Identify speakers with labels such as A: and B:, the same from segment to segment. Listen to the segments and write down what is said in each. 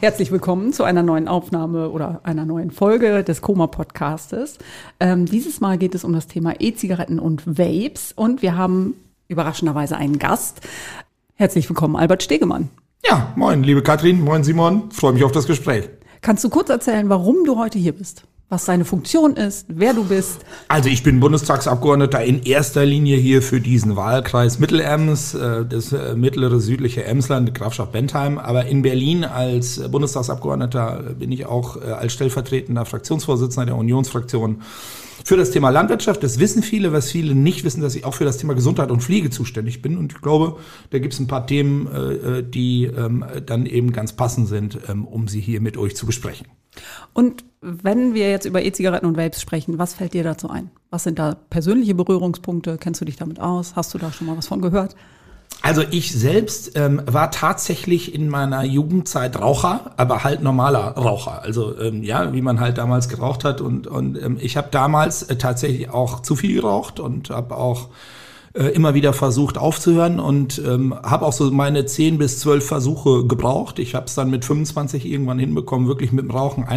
A: Herzlich willkommen zu einer neuen Aufnahme oder einer neuen Folge des Koma-Podcastes. Dieses Mal geht es um das Thema E-Zigaretten und Vapes und wir haben überraschenderweise einen Gast. Herzlich willkommen, Albert Stegemann.
B: Ja, moin, liebe Katrin, moin Simon, freue mich auf das Gespräch.
A: Kannst du kurz erzählen, warum du heute hier bist? Was deine Funktion ist, wer du bist?
B: Also ich bin Bundestagsabgeordneter in erster Linie hier für diesen Wahlkreis Mittelems, das mittlere südliche Emsland, Grafschaft Bentheim. Aber in Berlin als Bundestagsabgeordneter bin ich auch als stellvertretender Fraktionsvorsitzender der Unionsfraktion für das Thema Landwirtschaft. Das wissen viele, was viele nicht wissen, dass ich auch für das Thema Gesundheit und Pflege zuständig bin. Und ich glaube, da gibt es ein paar Themen, die dann eben ganz passend sind, um sie hier mit euch zu besprechen.
A: Und wenn wir jetzt über E-Zigaretten und Vapes sprechen, was fällt dir dazu ein? Was sind da persönliche Berührungspunkte? Kennst du dich damit aus? Hast du da schon mal was von gehört?
B: Also ich selbst war tatsächlich in meiner Jugendzeit Raucher, aber halt normaler Raucher. Also wie man halt damals geraucht hat. Und ich habe damals tatsächlich auch zu viel geraucht und habe auch immer wieder versucht aufzuhören und habe auch so meine 10 bis 12 Versuche gebraucht. Ich habe es dann mit 25 irgendwann hinbekommen, wirklich mit dem Rauchen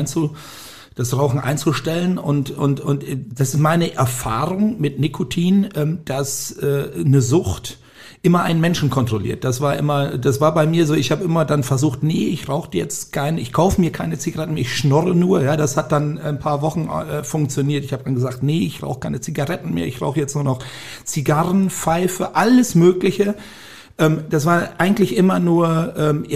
B: das Rauchen einzustellen und das ist meine Erfahrung mit Nikotin, dass eine Sucht immer einen Menschen kontrolliert. Das war bei mir so, ich habe immer dann versucht, ich rauche jetzt ich kaufe mir keine Zigaretten, ich schnorre nur, ja, das hat dann ein paar Wochen funktioniert. Ich habe dann gesagt, ich rauche keine Zigaretten mehr, ich rauche jetzt nur noch Zigarren, Pfeife, alles Mögliche. Das war eigentlich immer nur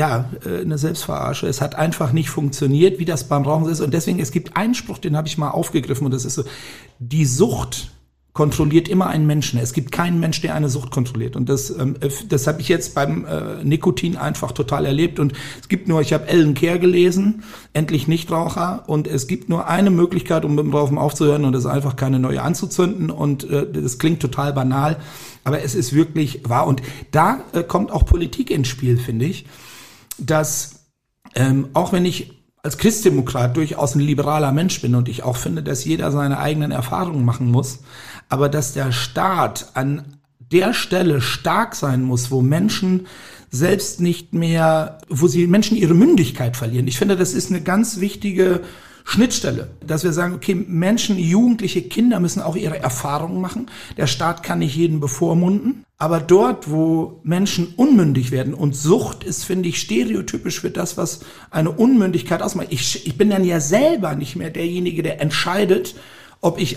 B: eine Selbstverarsche. Es hat einfach nicht funktioniert, wie das beim Rauchen ist. Und deswegen, es gibt einen Spruch, den habe ich mal aufgegriffen und das ist so, die Sucht kontrolliert immer einen Menschen. Es gibt keinen Mensch, der eine Sucht kontrolliert. Und das habe ich jetzt beim Nikotin einfach total erlebt. Und ich habe Ellen Care gelesen, endlich Nichtraucher. Und es gibt nur eine Möglichkeit, um mit dem Rauchen aufzuhören, und das ist einfach keine neue anzuzünden. Und das klingt total banal, aber es ist wirklich wahr. Und da kommt auch Politik ins Spiel, finde ich, dass auch wenn ich als Christdemokrat durchaus ein liberaler Mensch bin und ich auch finde, dass jeder seine eigenen Erfahrungen machen muss, aber dass der Staat an der Stelle stark sein muss, wo Menschen selbst nicht mehr, wo sie Menschen ihre Mündigkeit verlieren. Ich finde, das ist eine ganz wichtige Schnittstelle, dass wir sagen, okay, Menschen, Jugendliche, Kinder müssen auch ihre Erfahrungen machen. Der Staat kann nicht jeden bevormunden. Aber dort, wo Menschen unmündig werden, und Sucht ist, finde ich, stereotypisch für das, was eine Unmündigkeit ausmacht. Ich bin dann ja selber nicht mehr derjenige, der entscheidet, ob ich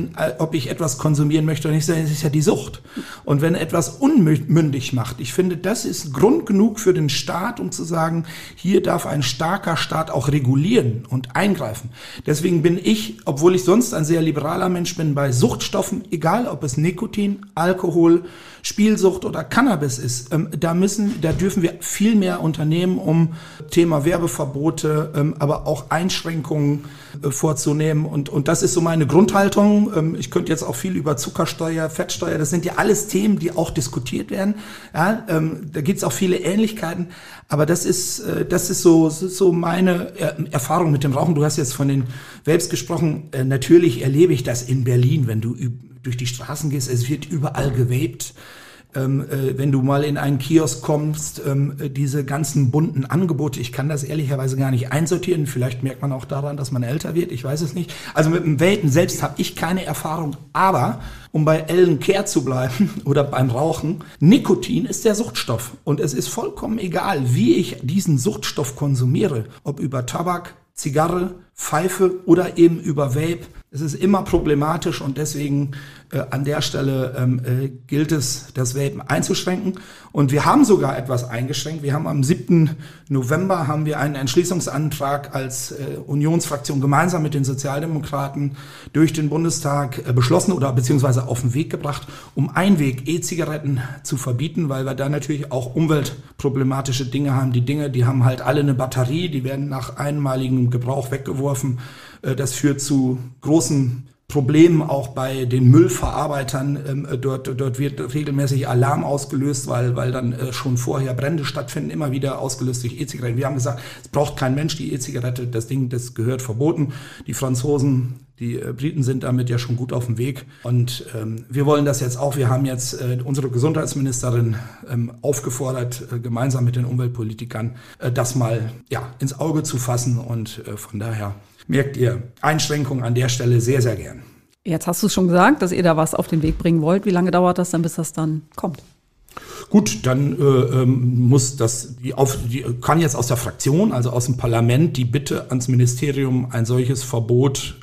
B: etwas konsumieren möchte oder nicht. Das ist ja die Sucht. Und wenn etwas unmündig macht, ich finde, das ist Grund genug für den Staat, um zu sagen, hier darf ein starker Staat auch regulieren und eingreifen. Deswegen bin ich, obwohl ich sonst ein sehr liberaler Mensch bin, bei Suchtstoffen, egal ob es Nikotin, Alkohol, Spielsucht oder Cannabis ist, da dürfen wir viel mehr unternehmen, um Thema Werbeverbote, aber auch Einschränkungen vorzunehmen. Und das ist so meine Grundhaltung. Ich könnte jetzt auch viel über Zuckersteuer, Fettsteuer, das sind ja alles Themen, die auch diskutiert werden. Ja, da gibt's auch viele Ähnlichkeiten. Aber das ist so meine Erfahrung mit dem Rauchen. Du hast jetzt von den Vapes gesprochen. Natürlich erlebe ich das in Berlin, wenn du durch die Straßen gehst. Es wird überall gewaped. Wenn du mal in einen Kiosk kommst, diese ganzen bunten Angebote, ich kann das ehrlicherweise gar nicht einsortieren. Vielleicht merkt man auch daran, dass man älter wird, ich weiß es nicht. Also mit dem Vapen selbst habe ich keine Erfahrung, aber um bei Ellen Care zu bleiben oder beim Rauchen, Nikotin ist der Suchtstoff und es ist vollkommen egal, wie ich diesen Suchtstoff konsumiere, ob über Tabak, Zigarre, Pfeife oder eben über Vape. Es ist immer problematisch und deswegen an der Stelle gilt es, das Vapen einzuschränken. Und wir haben sogar etwas eingeschränkt. Wir haben am 7. November haben wir einen Entschließungsantrag als Unionsfraktion gemeinsam mit den Sozialdemokraten durch den Bundestag beschlossen oder beziehungsweise auf den Weg gebracht, um Einweg E-Zigaretten zu verbieten, weil wir da natürlich auch umweltproblematische Dinge haben. Die haben halt alle eine Batterie, die werden nach einmaligem Gebrauch weggeworfen. Das führt zu großen Problemen auch bei den Müllverarbeitern. Dort wird regelmäßig Alarm ausgelöst, weil dann schon vorher Brände stattfinden, immer wieder ausgelöst durch E-Zigaretten. Wir haben gesagt, es braucht kein Mensch die E-Zigarette, das Ding, das gehört verboten. Die Franzosen, die Briten sind damit ja schon gut auf dem Weg. Und wir wollen das jetzt auch. Wir haben jetzt unsere Gesundheitsministerin aufgefordert, gemeinsam mit den Umweltpolitikern, das mal ins Auge zu fassen. Und von daher merkt ihr Einschränkungen an der Stelle sehr, sehr gern.
A: Jetzt hast du schon gesagt, dass ihr da was auf den Weg bringen wollt. Wie lange dauert das dann, bis das dann kommt?
B: Gut, dann muss kann jetzt aus der Fraktion, also aus dem Parlament, die Bitte ans Ministerium, ein solches Verbot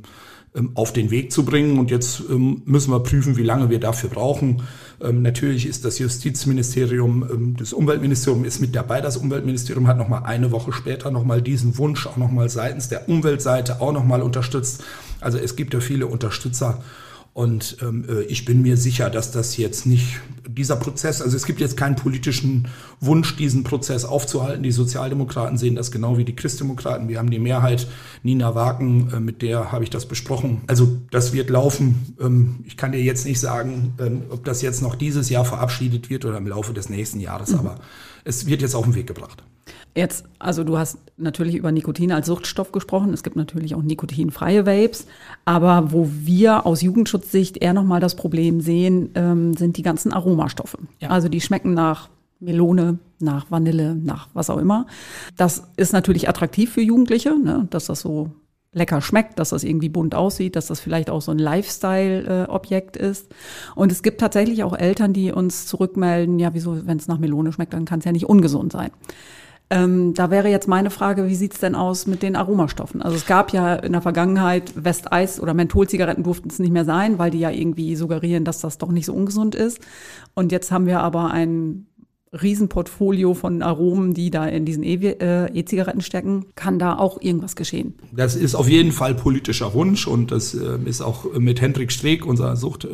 B: auf den Weg zu bringen. Und jetzt müssen wir prüfen, wie lange wir dafür brauchen. Natürlich ist das Justizministerium, das Umweltministerium ist mit dabei. Das Umweltministerium hat nochmal eine Woche später nochmal diesen Wunsch auch nochmal seitens der Umweltseite auch nochmal unterstützt. Also es gibt ja viele Unterstützer. Und ich bin mir sicher, dass das jetzt nicht, dieser Prozess, also es gibt jetzt keinen politischen Wunsch, diesen Prozess aufzuhalten. Die Sozialdemokraten sehen das genau wie die Christdemokraten. Wir haben die Mehrheit, Nina Waken, mit der habe ich das besprochen. Also das wird laufen. Ich kann dir jetzt nicht sagen, ob das jetzt noch dieses Jahr verabschiedet wird oder im Laufe des nächsten Jahres, aber es wird jetzt auf den Weg gebracht.
A: Jetzt, also du hast natürlich über Nikotin als Suchtstoff gesprochen. Es gibt natürlich auch nikotinfreie Vapes. Aber wo wir aus Jugendschutzsicht eher nochmal das Problem sehen, sind die ganzen Aromastoffe. Ja. Also die schmecken nach Melone, nach Vanille, nach was auch immer. Das ist natürlich attraktiv für Jugendliche, ne, dass das so lecker schmeckt, dass das irgendwie bunt aussieht, dass das vielleicht auch so ein Lifestyle-Objekt ist. Und es gibt tatsächlich auch Eltern, die uns zurückmelden, ja, wieso, wenn es nach Melone schmeckt, dann kann es ja nicht ungesund sein. Da wäre jetzt meine Frage, wie sieht's denn aus mit den Aromastoffen? Also es gab ja in der Vergangenheit Westeis oder Mentholzigaretten durften es nicht mehr sein, weil die ja irgendwie suggerieren, dass das doch nicht so ungesund ist. Und jetzt haben wir aber ein Riesenportfolio von Aromen, die da in diesen E-Zigaretten stecken. Kann da auch irgendwas geschehen?
B: Das ist auf jeden Fall politischer Wunsch und das ist auch mit Hendrik Streeck, unser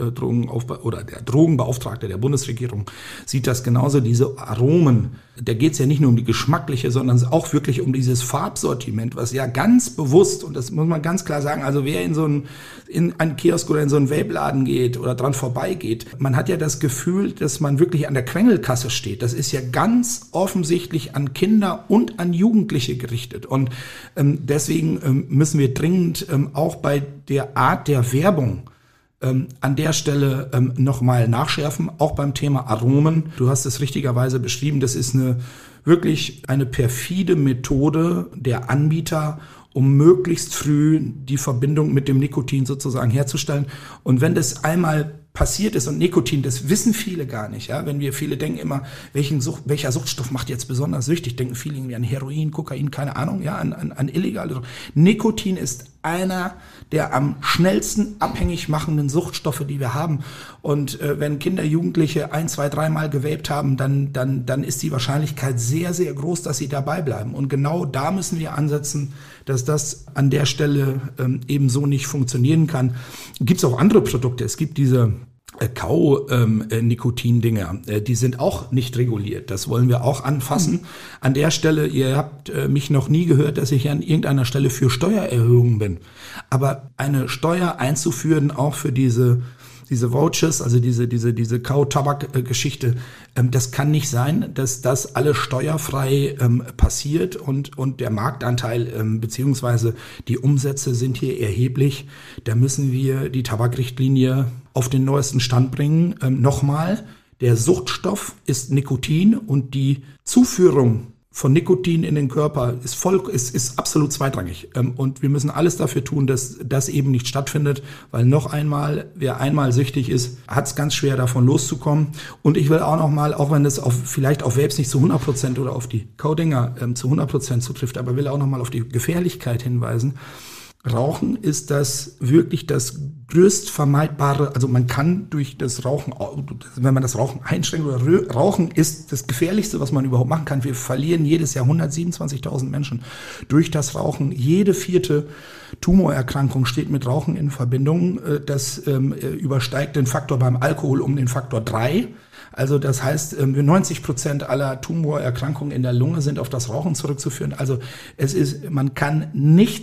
B: oder der Drogenbeauftragte der Bundesregierung, sieht das genauso. Diese Aromen, da geht es ja nicht nur um die geschmackliche, sondern auch wirklich um dieses Farbsortiment, was ja ganz bewusst, und das muss man ganz klar sagen, also wer in einen Kiosk oder in so einen Vape-Laden geht oder dran vorbeigeht, man hat ja das Gefühl, dass man wirklich an der Quengelkasse steht. Das ist ja ganz offensichtlich an Kinder und an Jugendliche gerichtet. Und deswegen müssen wir dringend auch bei der Art der Werbung an der Stelle nochmal nachschärfen, auch beim Thema Aromen. Du hast es richtigerweise beschrieben, das ist wirklich eine perfide Methode der Anbieter, um möglichst früh die Verbindung mit dem Nikotin sozusagen herzustellen. Und wenn das einmal passiert ist, und Nikotin, das wissen viele gar nicht, ja, viele denken immer, welcher Suchtstoff macht jetzt besonders süchtig, denken viele irgendwie an Heroin, Kokain, keine Ahnung, ja, an illegale Drogen. Nikotin ist einer der am schnellsten abhängig machenden Suchtstoffe, die wir haben. Und wenn Kinder, Jugendliche 1, 2, 3 Mal gewaped haben, dann ist die Wahrscheinlichkeit sehr, sehr groß, dass sie dabei bleiben. Und genau da müssen wir ansetzen, dass das an der Stelle eben so nicht funktionieren kann. Gibt es auch andere Produkte. Es gibt diese Nikotin-Dinger, die sind auch nicht reguliert. Das wollen wir auch anfassen. An der Stelle, ihr habt mich noch nie gehört, dass ich an irgendeiner Stelle für Steuererhöhungen bin. Aber eine Steuer einzuführen, auch für diese Vouchers, also diese Kau-Tabak-Geschichte, das kann nicht sein, dass das alles steuerfrei passiert und der Marktanteil beziehungsweise die Umsätze sind hier erheblich. Da müssen wir die Tabakrichtlinie auf den neuesten Stand bringen. Nochmal, der Suchtstoff ist Nikotin und die Zuführung von Nikotin in den Körper ist absolut zweitrangig. Und wir müssen alles dafür tun, dass das eben nicht stattfindet, weil noch einmal, wer einmal süchtig ist, hat es ganz schwer davon loszukommen. Und ich will auch noch mal, auch wenn das vielleicht auf Vapes nicht zu 100% oder auf die Kaudinger zu 100% zutrifft, aber will auch noch mal auf die Gefährlichkeit hinweisen. Rauchen ist das wirklich das größt vermeidbare, also man kann durch das Rauchen, wenn man das Rauchen einschränkt oder Rauchen ist das Gefährlichste, was man überhaupt machen kann. Wir verlieren jedes Jahr 127.000 Menschen durch das Rauchen. Jede 4. Tumorerkrankung steht mit Rauchen in Verbindung. Das übersteigt den Faktor beim Alkohol um den Faktor 3. Also das heißt, 90% aller Tumorerkrankungen in der Lunge sind auf das Rauchen zurückzuführen. Also man kann nichts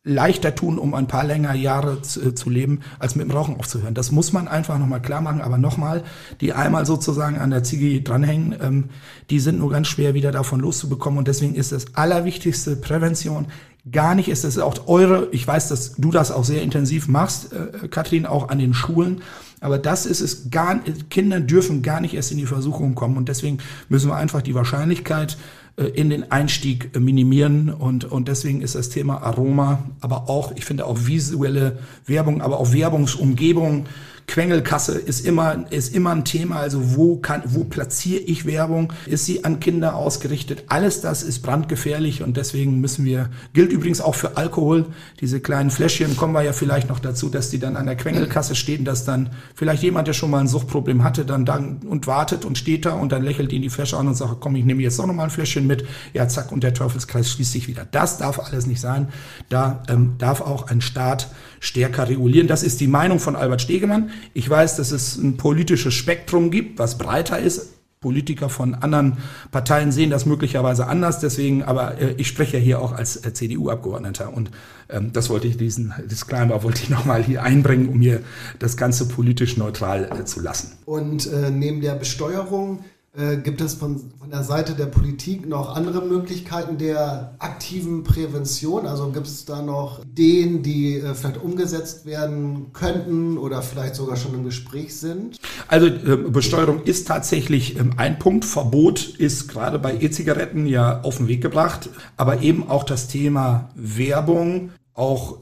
B: leichter tun, um ein paar längere Jahre zu leben, als mit dem Rauchen aufzuhören. Das muss man einfach nochmal klar machen. Aber nochmal, die einmal sozusagen an der Ziege dranhängen, die sind nur ganz schwer wieder davon loszubekommen. Und deswegen ist das allerwichtigste Prävention. Gar nicht ist es auch ich weiß, dass du das auch sehr intensiv machst, Katrin, auch an den Schulen. Aber das ist es Kinder dürfen gar nicht erst in die Versuchung kommen. Und deswegen müssen wir einfach die Wahrscheinlichkeit in den Einstieg minimieren und deswegen ist das Thema Aroma, aber auch, ich finde auch visuelle Werbung, aber auch Werbungsumgebung, Quengelkasse ist immer ein Thema, also wo platziere ich Werbung, ist sie an Kinder ausgerichtet, alles das ist brandgefährlich und deswegen gilt übrigens auch für Alkohol, diese kleinen Fläschchen, kommen wir ja vielleicht noch dazu, dass die dann an der Quengelkasse stehen, dass dann vielleicht jemand, der schon mal ein Suchtproblem hatte, dann und wartet und steht da und dann lächelt ihn die Flasche an und sagt, komm, ich nehme jetzt auch noch mal ein Fläschchen mit, ja zack und der Teufelskreis schließt sich wieder. Das darf alles nicht sein, da darf auch ein Staat stärker regulieren. Das ist die Meinung von Albert Stegemann. Ich weiß, dass es ein politisches Spektrum gibt, was breiter ist. Politiker von anderen Parteien sehen das möglicherweise anders. Deswegen, aber ich spreche ja hier auch als CDU-Abgeordneter und das wollte ich Disclaimer wollte ich nochmal hier einbringen, um hier das Ganze politisch neutral zu lassen.
C: Und neben der Besteuerung gibt es von der Seite der Politik noch andere Möglichkeiten der aktiven Prävention? Also gibt es da noch Ideen, die vielleicht umgesetzt werden könnten oder vielleicht sogar schon im Gespräch sind?
B: Also Besteuerung ist tatsächlich ein Punkt. Verbot ist gerade bei E-Zigaretten ja auf den Weg gebracht. Aber eben auch das Thema Werbung, auch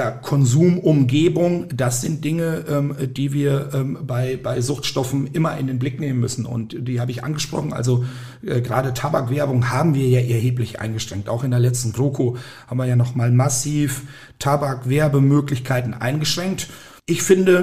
B: Konsumumgebung, das sind Dinge, die wir bei Suchtstoffen immer in den Blick nehmen müssen. Und die habe ich angesprochen. Also gerade Tabakwerbung haben wir ja erheblich eingeschränkt. Auch in der letzten GroKo haben wir ja nochmal massiv Tabakwerbemöglichkeiten eingeschränkt. Ich finde,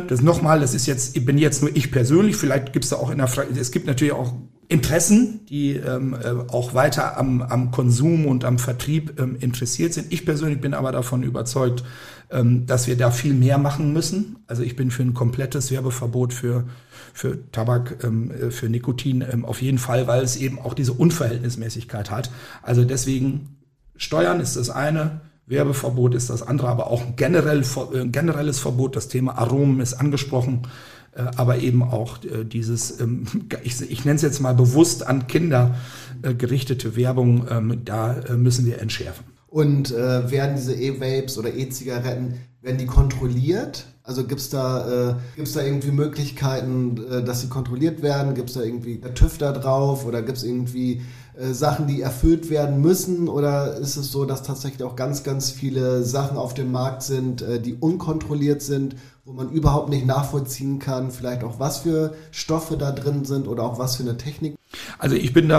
B: bin jetzt nur ich persönlich, vielleicht gibt es da auch es gibt natürlich auch Interessen, die auch weiter am Konsum und am Vertrieb interessiert sind. Ich persönlich bin aber davon überzeugt, dass wir da viel mehr machen müssen. Also ich bin für ein komplettes Werbeverbot für Tabak, für Nikotin auf jeden Fall, weil es eben auch diese Unverhältnismäßigkeit hat. Also deswegen Steuern ist das eine, Werbeverbot ist das andere, aber auch ein generelles Verbot. Das Thema Aromen ist angesprochen, aber eben auch dieses, ich nenne es jetzt mal bewusst an Kinder gerichtete Werbung, da müssen wir entschärfen.
C: Und werden diese E-Vapes oder E-Zigaretten, werden die kontrolliert? Also gibt's da irgendwie Möglichkeiten, dass sie kontrolliert werden? Gibt es da irgendwie TÜV da drauf oder gibt es irgendwie Sachen, die erfüllt werden müssen? Oder ist es so, dass tatsächlich auch ganz, ganz viele Sachen auf dem Markt sind, die unkontrolliert sind, wo man überhaupt nicht nachvollziehen kann, vielleicht auch was für Stoffe da drin sind oder auch was für eine Technik?
B: Also ich bin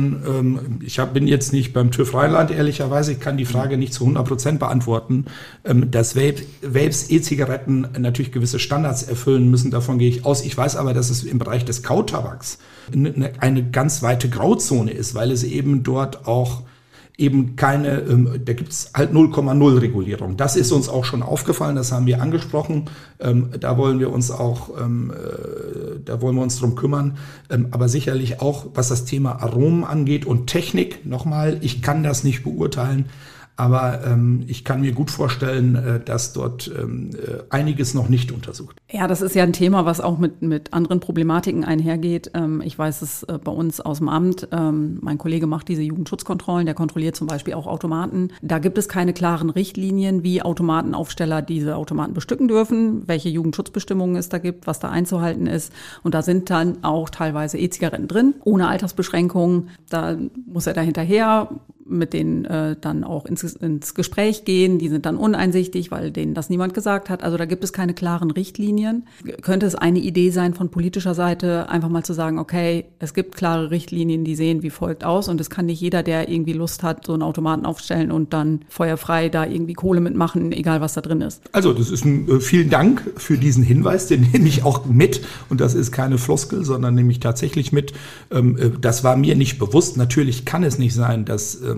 B: bin jetzt nicht beim TÜV Rheinland, ehrlicherweise, ich kann die Frage nicht zu 100% beantworten. Dass Vapes, E-Zigaretten natürlich gewisse Standards erfüllen müssen, davon gehe ich aus. Ich weiß aber, dass es im Bereich des Kautabaks eine ganz weite Grauzone ist, weil es eben dort auch eben da gibt es halt 0,0 Regulierung. Das ist uns auch schon aufgefallen, das haben wir angesprochen. Da wollen wir uns drum kümmern. Aber sicherlich auch, was das Thema Aromen angeht und Technik, nochmal, ich kann das nicht beurteilen. Aber ich kann mir gut vorstellen, dass dort einiges noch nicht untersucht.
A: Ja, das ist ja ein Thema, was auch mit anderen Problematiken einhergeht. Ich weiß es bei uns aus dem Amt. Mein Kollege macht diese Jugendschutzkontrollen, der kontrolliert zum Beispiel auch Automaten. Da gibt es keine klaren Richtlinien, wie Automatenaufsteller diese Automaten bestücken dürfen, welche Jugendschutzbestimmungen es da gibt, was da einzuhalten ist. Und da sind dann auch teilweise E-Zigaretten drin, ohne Altersbeschränkungen. Da muss er da hinterher mit denen dann auch ins Gespräch gehen. Die sind dann uneinsichtig, weil denen das niemand gesagt hat. Also da gibt es keine klaren Richtlinien. Könnte es eine Idee sein von politischer Seite, einfach mal zu sagen, okay, es gibt klare Richtlinien, die sehen wie folgt aus und es kann nicht jeder, der irgendwie Lust hat, so einen Automaten aufstellen und dann feuerfrei da irgendwie Kohle mitmachen, egal was da drin ist.
B: Also das ist vielen Dank für diesen Hinweis, den nehme ich auch mit und das ist keine Floskel, sondern nehme ich tatsächlich mit. Das war mir nicht bewusst. Natürlich kann es nicht sein, dass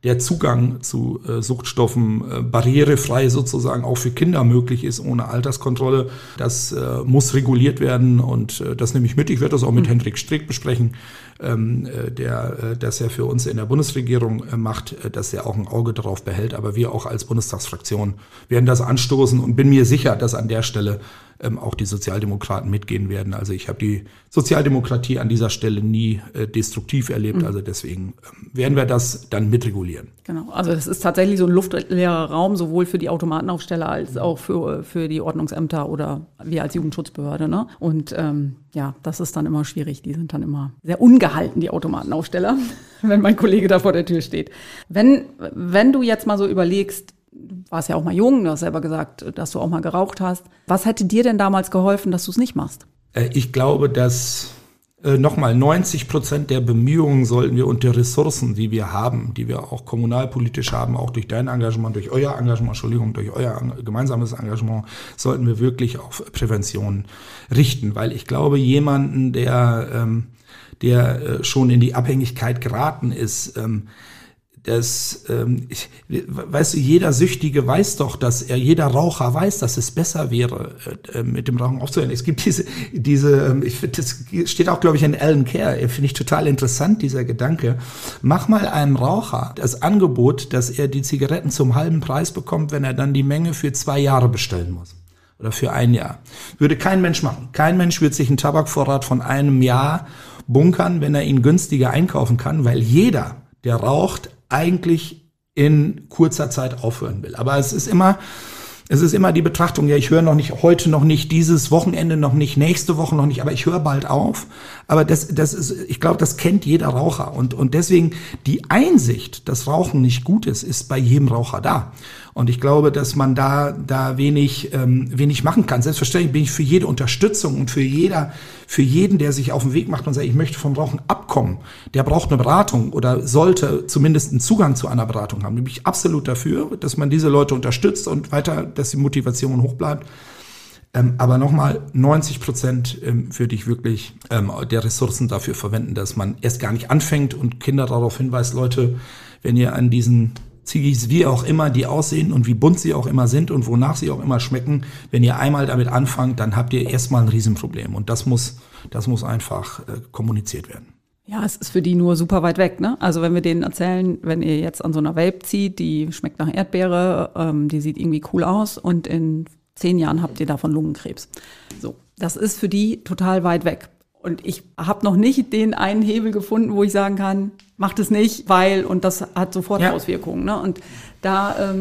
B: der Zugang zu Suchtstoffen barrierefrei sozusagen auch für Kinder möglich ist, ohne Alterskontrolle. Das muss reguliert werden und das nehme ich mit. Ich werde das auch mit Hendrik Streeck besprechen, der das ja für uns in der Bundesregierung macht, dass er auch ein Auge darauf behält. Aber wir auch als Bundestagsfraktion werden das anstoßen und bin mir sicher, dass an der Stelle auch die Sozialdemokraten mitgehen werden. Also ich habe die Sozialdemokratie an dieser Stelle nie destruktiv erlebt. Also deswegen werden wir das dann mitregulieren.
A: Genau, also das ist tatsächlich so ein luftleerer Raum, sowohl für die Automatenaufsteller als auch für die Ordnungsämter oder wir als Jugendschutzbehörde. Ne? Und ja, das ist dann immer schwierig. Die sind dann immer sehr ungehalten, die Automatenaufsteller, wenn mein Kollege da vor der Tür steht. Wenn du jetzt mal so überlegst, du warst ja auch mal jung, du hast selber gesagt, dass du auch mal geraucht hast. Was hätte dir denn damals geholfen, dass du es nicht machst?
B: Ich glaube, dass nochmal 90% der Bemühungen sollten wir und der Ressourcen, die wir haben, die wir auch kommunalpolitisch haben, auch durch dein Engagement, durch euer Engagement, durch euer gemeinsames Engagement, sollten wir wirklich auf Prävention richten. Weil ich glaube, jemanden, der schon in die Abhängigkeit geraten ist, weißt du, jeder Süchtige weiß doch, jeder Raucher weiß, dass es besser wäre, mit dem Rauchen aufzuhören. Es gibt das steht auch, glaube ich, in Alan Care, finde ich total interessant, dieser Gedanke. Mach mal einem Raucher das Angebot, dass er die Zigaretten zum halben Preis bekommt, wenn er dann die Menge für 2 Jahre bestellen muss. Oder für 1 Jahr. Würde kein Mensch machen. Kein Mensch wird sich einen Tabakvorrat von einem Jahr bunkern, wenn er ihn günstiger einkaufen kann, weil jeder, der raucht, eigentlich in kurzer Zeit aufhören will. Aber es ist immer die Betrachtung, ja, ich höre heute noch nicht, dieses Wochenende noch nicht, nächste Woche noch nicht, aber ich höre bald auf. Aber ich glaube, das kennt jeder Raucher. Und deswegen die Einsicht, dass Rauchen nicht gut ist bei jedem Raucher da. Und ich glaube, dass man da wenig machen kann. Selbstverständlich bin ich für jede Unterstützung und für jeden, der sich auf den Weg macht und sagt, ich möchte vom Rauchen abkommen, der braucht eine Beratung oder sollte zumindest einen Zugang zu einer Beratung haben. Da bin ich absolut dafür, dass man diese Leute unterstützt und weiter, dass die Motivation hoch bleibt. Aber nochmal, 90% würde ich wirklich der Ressourcen dafür verwenden, dass man erst gar nicht anfängt und Kinder darauf hinweist, Leute, wenn ihr an diesen Ziggis, wie auch immer die aussehen und wie bunt sie auch immer sind und wonach sie auch immer schmecken, wenn ihr einmal damit anfangt, dann habt ihr erstmal ein Riesenproblem. Und das muss einfach kommuniziert werden.
A: Ja, es ist für die nur super weit weg, ne? Also wenn wir denen erzählen, wenn ihr jetzt an so einer Vape zieht, die schmeckt nach Erdbeere, die sieht irgendwie cool aus und in 10 Jahren habt ihr davon Lungenkrebs. So, das ist für die total weit weg. Und ich habe noch nicht den einen Hebel gefunden, wo ich sagen kann, macht es nicht, weil, und das hat sofort Auswirkungen. Ne? Und da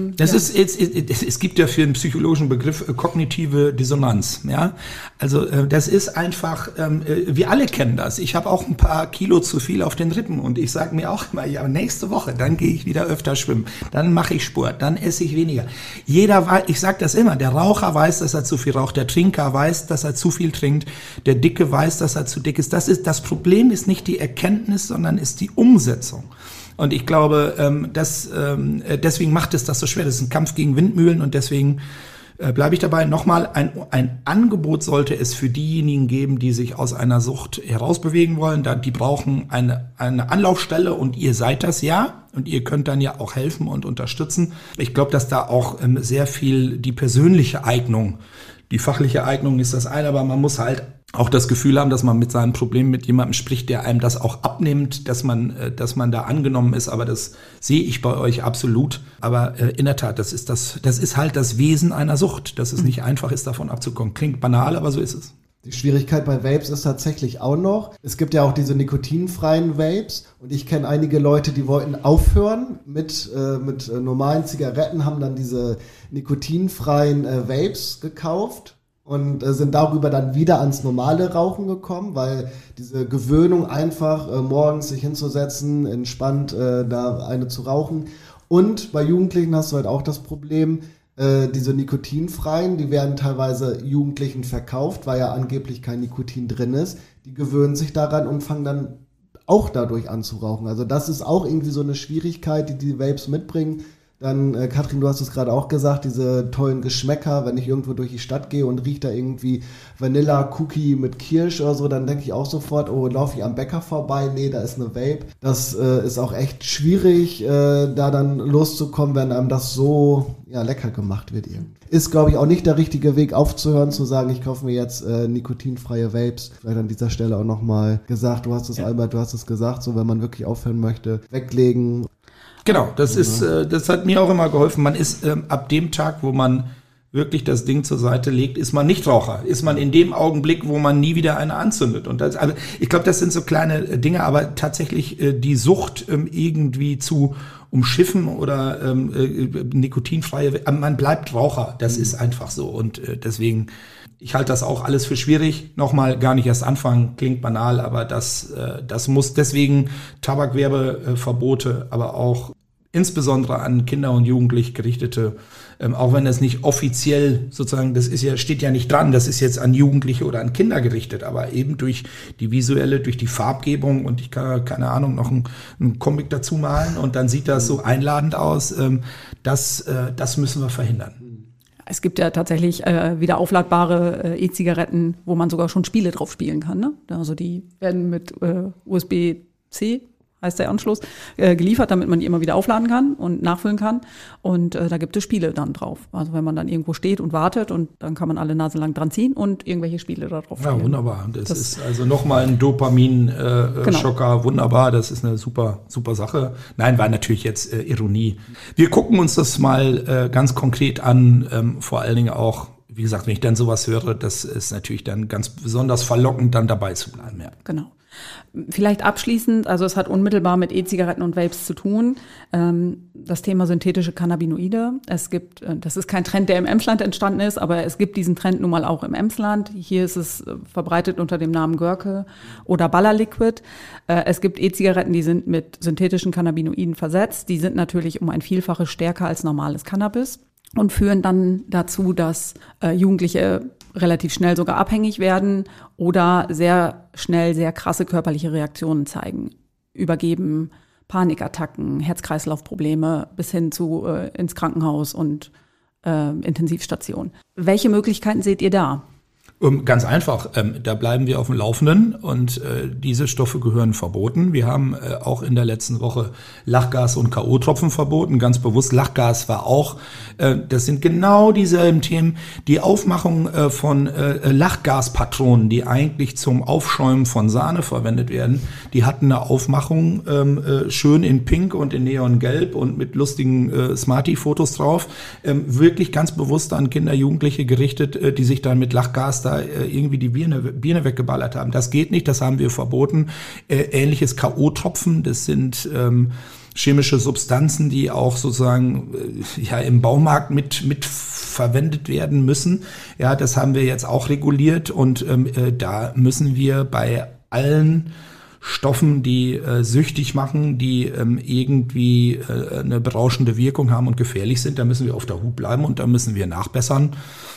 A: es gibt ja für den psychologischen Begriff kognitive Dissonanz. Ja, also das ist einfach, wir alle kennen das. Ich habe auch ein paar Kilo zu viel auf den Rippen und ich sage mir auch immer, ja, nächste Woche, dann gehe ich wieder öfter schwimmen, dann mache ich Sport, dann esse ich weniger. Ich sage das immer, der Raucher weiß, dass er zu viel raucht, der Trinker weiß, dass er zu viel trinkt, der Dicke weiß, dass er zu dick ist. Das Problem ist nicht die Erkenntnis, sondern ist die Umsetzung. Und ich glaube, deswegen macht es das so schwer. Das ist ein Kampf gegen Windmühlen und deswegen bleibe ich dabei. Nochmal, ein Angebot sollte es für diejenigen geben, die sich aus einer Sucht herausbewegen wollen. Die brauchen eine Anlaufstelle und ihr seid das ja. Und ihr könnt dann ja auch helfen und unterstützen. Ich glaube, dass da auch sehr viel die persönliche Eignung, die fachliche Eignung ist das eine, aber man muss halt auch das Gefühl haben, dass man mit seinem Problem mit jemandem spricht, der einem das auch abnimmt, dass man da angenommen ist. Aber das sehe ich bei euch absolut. Aber in der Tat, das ist halt das Wesen einer Sucht, dass es nicht einfach ist, davon abzukommen. Klingt banal, aber so ist es.
C: Die Schwierigkeit bei Vapes ist tatsächlich auch noch, es gibt ja auch diese nikotinfreien Vapes und ich kenne einige Leute, die wollten aufhören mit normalen Zigaretten, haben dann diese nikotinfreien Vapes gekauft und sind darüber dann wieder ans normale Rauchen gekommen, weil diese Gewöhnung einfach morgens sich hinzusetzen, entspannt da eine zu rauchen. Und bei Jugendlichen hast du halt auch das Problem, diese nikotinfreien, die werden teilweise Jugendlichen verkauft, weil ja angeblich kein Nikotin drin ist. Die gewöhnen sich daran und fangen dann auch dadurch an zu rauchen. Also das ist auch irgendwie so eine Schwierigkeit, die Vapes mitbringen. Dann, Katrin, du hast es gerade auch gesagt, diese tollen Geschmäcker, wenn ich irgendwo durch die Stadt gehe und rieche da irgendwie Vanilla-Cookie mit Kirsch oder so, dann denke ich auch sofort, oh, laufe ich am Bäcker vorbei? Nee, da ist eine Vape. Das ist auch echt schwierig, da dann loszukommen, wenn einem das so lecker gemacht wird irgendwie. Ist, glaube ich, auch nicht der richtige Weg aufzuhören, zu sagen, ich kaufe mir jetzt nikotinfreie Vapes. Vielleicht an dieser Stelle auch nochmal gesagt, du hast es, Albert, du hast es gesagt, so wenn man wirklich aufhören möchte, weglegen.
B: Genau, das hat mir auch immer geholfen. Man ist ab dem Tag, wo man wirklich das Ding zur Seite legt, ist man Nichtraucher. Ist man in dem Augenblick, wo man nie wieder eine anzündet. Und also ich glaube, das sind so kleine Dinge, aber tatsächlich die Sucht irgendwie zu umschiffen oder nikotinfreie, man bleibt Raucher. Das ist einfach so. Und deswegen, ich halte das auch alles für schwierig. Nochmal gar nicht erst anfangen, klingt banal, aber das muss deswegen Tabakwerbeverbote, aber auch insbesondere an Kinder und Jugendliche gerichtete, auch wenn das nicht offiziell sozusagen, steht ja nicht dran, das ist jetzt an Jugendliche oder an Kinder gerichtet, aber eben durch die visuelle, durch die Farbgebung und ich kann, keine Ahnung, noch einen Comic dazu malen und dann sieht das so einladend aus, das müssen wir verhindern.
A: Es gibt ja tatsächlich wieder aufladbare E-Zigaretten, wo man sogar schon Spiele drauf spielen kann. Ne? Also die werden mit USB-C, heißt der Anschluss, geliefert, damit man die immer wieder aufladen kann und nachfüllen kann. Und da gibt es Spiele dann drauf. Also wenn man dann irgendwo steht und wartet und dann kann man alle Nase lang dran ziehen und irgendwelche Spiele da drauf spielen.
B: Ja, wunderbar. Das ist also nochmal ein Dopamin-Schocker. Genau. Wunderbar, das ist eine super, super Sache. Nein, war natürlich jetzt Ironie. Wir gucken uns das mal ganz konkret an, vor allen Dingen auch, wie gesagt, wenn ich dann sowas höre, das ist natürlich dann ganz besonders verlockend, dann dabei zu bleiben. Ja.
A: Genau. Vielleicht abschließend, also es hat unmittelbar mit E-Zigaretten und Vapes zu tun, das Thema synthetische Cannabinoide. Das ist kein Trend, der im Emsland entstanden ist, aber es gibt diesen Trend nun mal auch im Emsland. Hier ist es verbreitet unter dem Namen Görke oder Ballerliquid. Es gibt E-Zigaretten, die sind mit synthetischen Cannabinoiden versetzt. Die sind natürlich um ein Vielfaches stärker als normales Cannabis und führen dann dazu, dass Jugendliche relativ schnell sogar abhängig werden oder sehr schnell sehr krasse körperliche Reaktionen zeigen. Übergeben, Panikattacken, Herz-Kreislauf-Probleme bis hin zu ins Krankenhaus und Intensivstation. Welche Möglichkeiten seht ihr da?
B: Ganz einfach, da bleiben wir auf dem Laufenden und diese Stoffe gehören verboten. Wir haben auch in der letzten Woche Lachgas und K.O.-Tropfen verboten, ganz bewusst. Lachgas war auch, das sind genau dieselben Themen. Die Aufmachung von Lachgaspatronen, die eigentlich zum Aufschäumen von Sahne verwendet werden, die hatten eine Aufmachung schön in Pink und in Neongelb und mit lustigen Smarty-Fotos drauf. Wirklich ganz bewusst an Kinder, Jugendliche gerichtet, die sich dann mit Lachgas da irgendwie die Birne weggeballert haben. Das geht nicht, das haben wir verboten. Ähnliches K.O.-Tropfen, das sind chemische Substanzen, die auch sozusagen im Baumarkt mit verwendet werden müssen. Ja, das haben wir jetzt auch reguliert und da müssen wir bei allen Stoffen, die süchtig machen, die irgendwie eine berauschende Wirkung haben und gefährlich sind, da müssen wir auf der Hut bleiben und da müssen wir nachbessern.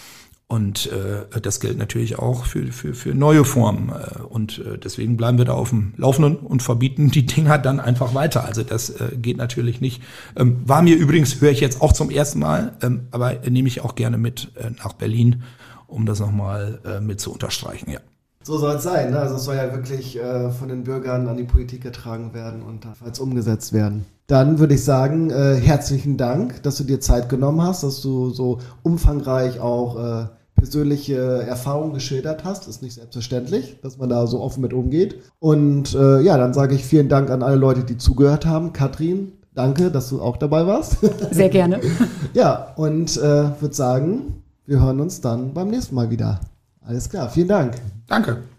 B: Und das gilt natürlich auch für neue Formen. Und deswegen bleiben wir da auf dem Laufenden und verbieten die Dinger dann einfach weiter. Also das geht natürlich nicht. War mir übrigens, höre ich jetzt auch zum ersten Mal, aber nehme ich auch gerne mit nach Berlin, um das nochmal mit zu unterstreichen. Ja.
C: So soll es sein. Ne? Also es soll ja wirklich von den Bürgern an die Politik getragen werden und falls umgesetzt werden. Dann würde ich sagen, herzlichen Dank, dass du dir Zeit genommen hast, dass du so umfangreich auch persönliche Erfahrungen geschildert hast. Ist nicht selbstverständlich, dass man da so offen mit umgeht. Und dann sage ich vielen Dank an alle Leute, die zugehört haben. Katrin, danke, dass du auch dabei warst.
A: Sehr gerne.
C: Ja, und würde sagen, wir hören uns dann beim nächsten Mal wieder. Alles klar, vielen Dank.
B: Danke.